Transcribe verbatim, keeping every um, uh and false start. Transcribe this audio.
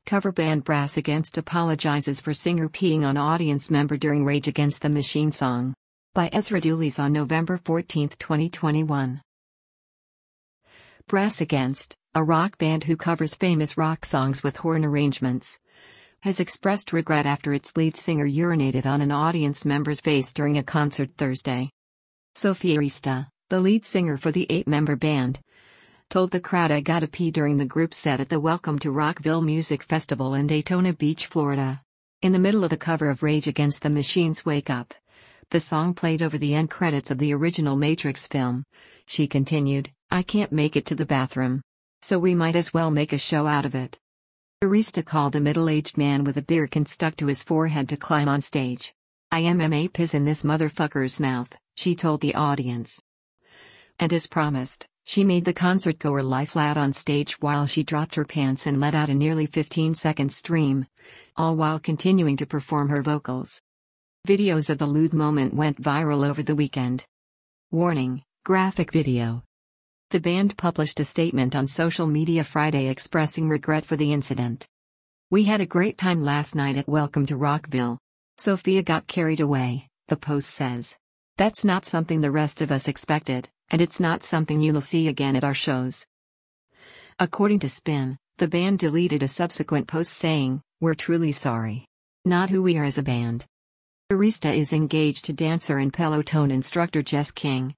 Cover band Brass Against apologizes for singer peeing on audience member during Rage Against the Machine song. By Ezra Dooley's on November fourteenth, twenty twenty-one. Brass Against, a rock band who covers famous rock songs with horn arrangements, has expressed regret after its lead singer urinated on an audience member's face during a concert Thursday. Sophie Arista, the lead singer for the eight-member band, told the crowd, "I gotta pee" during the group set at the Welcome to Rockville Music Festival in Daytona Beach, Florida. In the middle of the cover of Rage Against the Machine's Wake Up, the song played over the end credits of the original Matrix film, she continued, "I can't make it to the bathroom. So we might as well make a show out of it." Arista called a middle-aged man with a beer can stuck to his forehead to climb on stage. "I M M A piss in this motherfucker's mouth," she told the audience. And as promised, she made the concertgoer lie flat on stage while she dropped her pants and let out a nearly fifteen-second stream, all while continuing to perform her vocals. Videos of the lewd moment went viral over the weekend. Warning: graphic video. The band published a statement on social media Friday expressing regret for the incident. "We had a great time last night at Welcome to Rockville. Sophia got carried away," the post says. "That's not something the rest of us expected, and it's not something you'll see again at our shows." According to Spin, the band deleted a subsequent post saying, "We're truly sorry. Not who we are as a band." Arista is engaged to dancer and Peloton instructor Jess King,